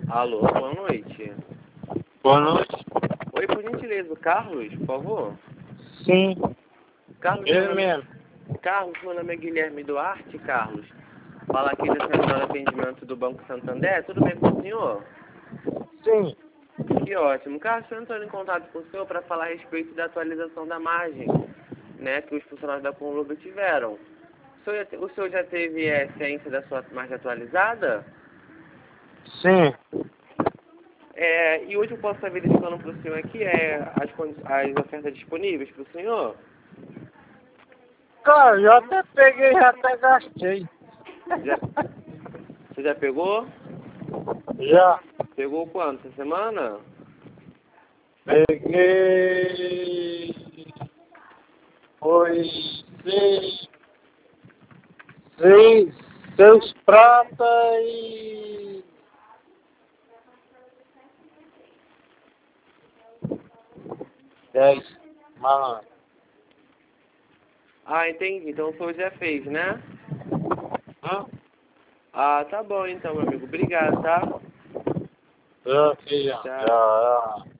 Alô, boa noite. Boa noite. Oi, por gentileza, o Carlos, por favor. Sim, Carlos, ele mesmo. Carlos, meu nome é Guilherme Duarte, Carlos. Fala aqui da Central de Atendimento do Banco Santander, tudo bem com o senhor? Sim. Que ótimo. Carlos, estou entrando em contato com o senhor para falar a respeito da atualização da margem, né, que os funcionários da Conluba tiveram. O senhor já teve ciência da sua margem atualizada? Sim. E hoje eu posso estar verificando para o senhor aqui as ofertas disponíveis para o senhor? Cara, eu até peguei, já até gastei. Você já pegou? Já. Pegou quanto? Essa semana? Peguei. Foi seis prata e 10 malandro. Ah, entendi. Então o senhor já fez, né? Hã? Ah, tá bom então, meu amigo. Obrigado, tá? Já fiz, já. Tchau. Já.